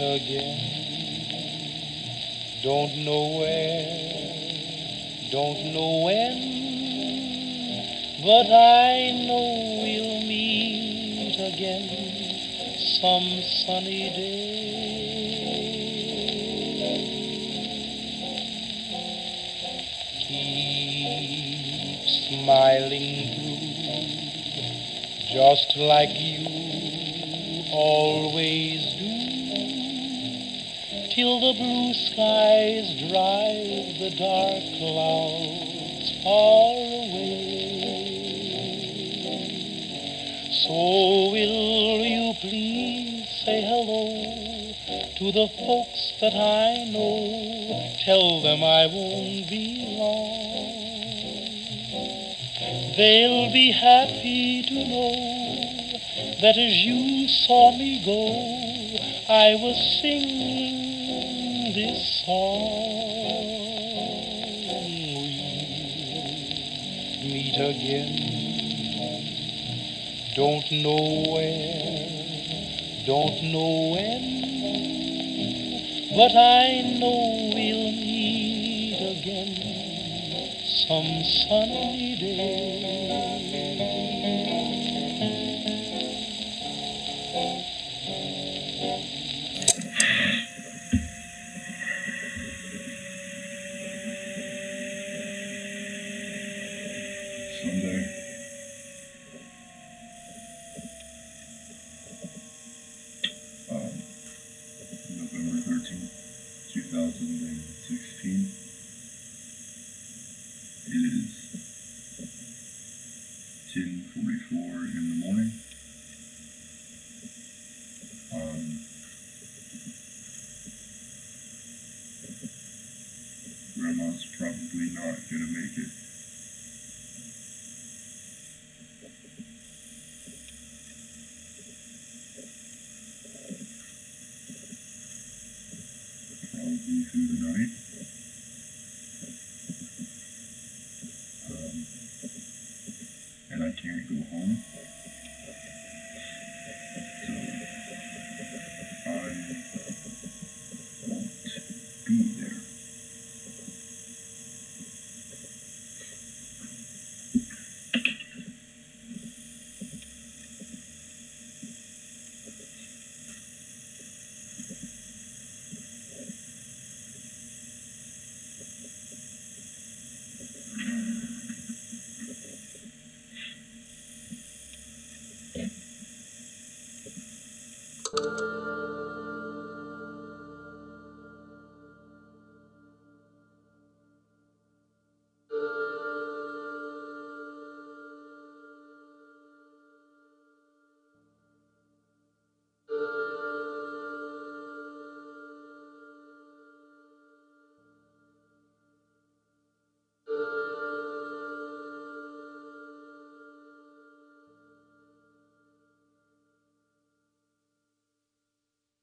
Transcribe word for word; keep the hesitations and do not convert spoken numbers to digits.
again. Don't know where, don't know when, but I know we'll meet again some sunny day. Keep smiling through, just like you always do, till the blue skies drive the dark clouds far away. So will you please say hello to the folks that I know? Tell them I won't be long. They'll be happy to know that as you saw me go, I was singing this song. We'll meet again. Don't know where, don't know when, but I know we'll meet again some sunny day. Sunday. Um, November thirteenth, two thousand sixteen. It is ten forty-four in the morning. Um, Grandma's probably not gonna make it. Probably through the night. Um, and I can't go home